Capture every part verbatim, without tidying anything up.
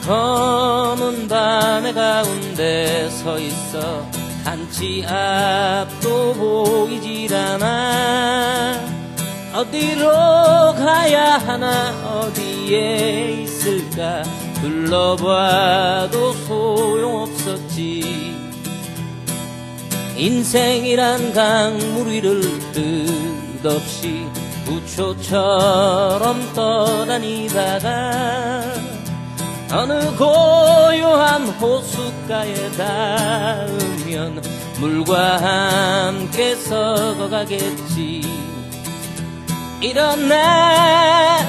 검은 밤의 가운데 서 있어 단지 앞도 보이질 않아. 어디로 가야 하나 어디에 있을까 둘러봐도 소용없었지. 인생이란 강물 위를 뜻없이 부초처럼 떠다니다가 어느 고요한 호숫가에 닿으면 물과 함께 썩어가겠지. 일어나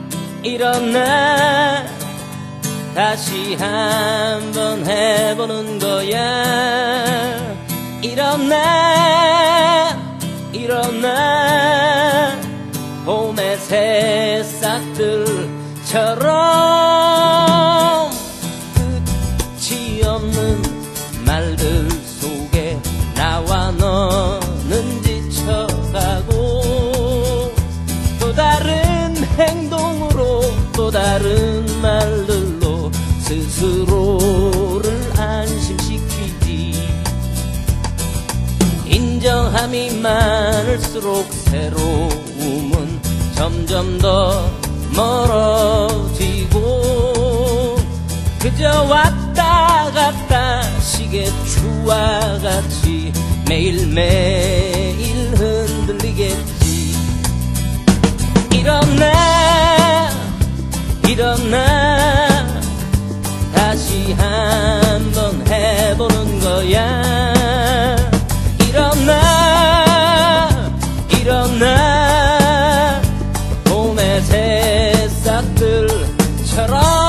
일어나 다시 한번 해보는 거야. 일어나 일어나 봄의 새싹들처럼 끝이 없는 말들 속에 나와 너는 지쳐가고 또 다른 행동으로 또 다른 말들로 스스로를 안심시키지. 인정함이 많을수록 새로움은 점점 더 멀어지고 그저 왔다 갔다 시계추와 같이 매일매일 흔들리겠지. 일어나 일어나 다시 한번 해보는 거야. 일어나 일어나 봄의 새싹들처럼.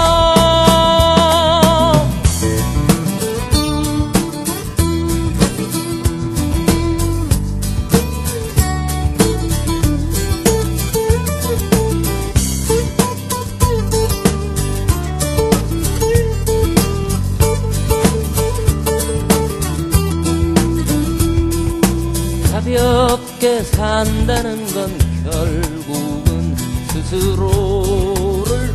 가볍게 산다는 건 결국은 스스로를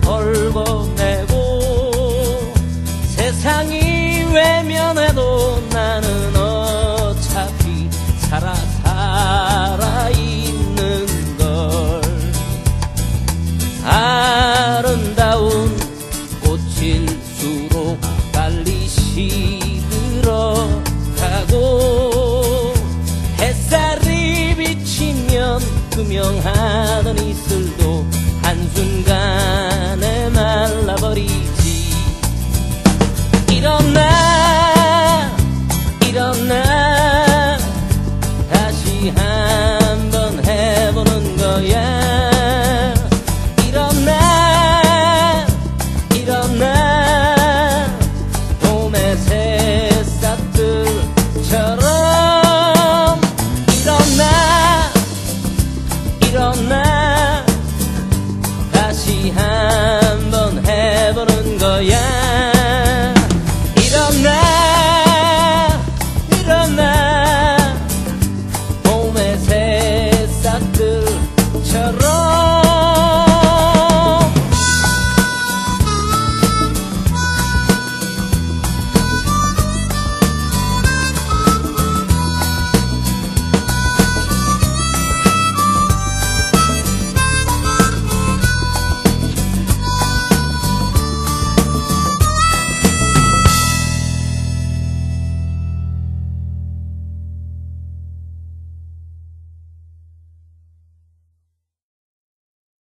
얽어내고 세상이 외면해도 나는 어차피 살아 살아있는 걸. 아름다운 꽃일수록 빨리 시들어가고 햇살이 비치면 투명하던 이슬도 한순간에 말라버리지. 일어나 일어나 다시 한번 해보는 거야. 일어나 일어나 봄의 새싹들처럼. 일어나